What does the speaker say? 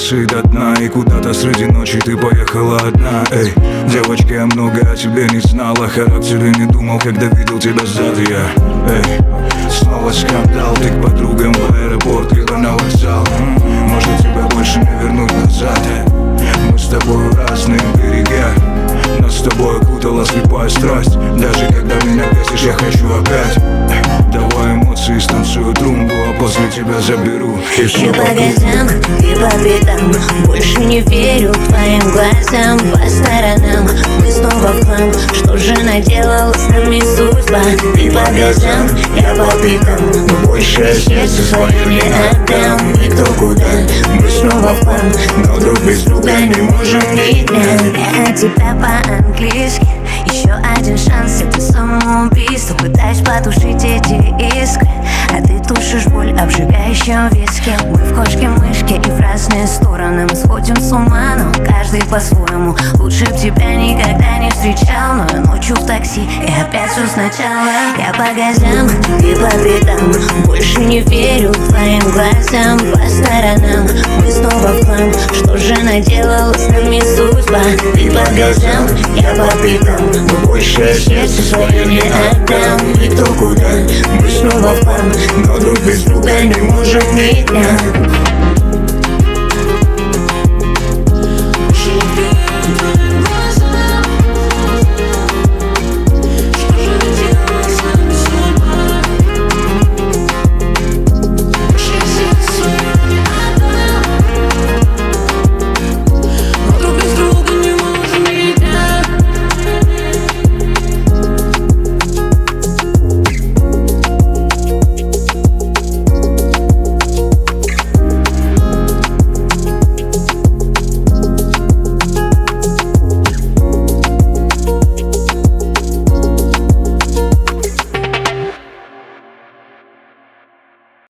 эмоции до дна, и куда-то среди ночи ты поехала одна. Эй, девочка, я много о тебе не знал, о характере не думал, когда видел тебя сзади я. Эй, снова скандал, ты к подругам в аэропорт, либо на вокзал. Может, тебя больше не вернуть назад. Мы с тобой разные берега, но с тобой окутала слепая страсть. Даже когда меня бесишь, я хочу опять. Давай эмоции, станцуют румбу, а после тебя заберу и все по газам и по битам, больше не верю твоим глазам. По сторонам мы снова в хлам. Что же наделала с нами судьба? И по газам, я по битам, но больше я сердце свое не отдам. Никто куда, мы снова в хлам, но друг без друга не можем ни дня. Я от тебя по-английски. Еще один шанс, это самоубийство. Пытаюсь потушить эти искры, а ты тушишь боль обжигающим виски. Мы в кошки-мышки и в разные стороны. Мы сходим с ума, но каждый по-своему. Лучше б тебя никогда не встречал, но я ночью в такси и опять все сначала. Я по газам и по битам, больше не верю твоим глазам. По сторонам мы снова в хлам. Что же наделала с нами судьба? И по газам, я по битам, но больше я сердце свое не отдам. Никто куда, мы снова в хлам, но друг без друга не можем ни дня.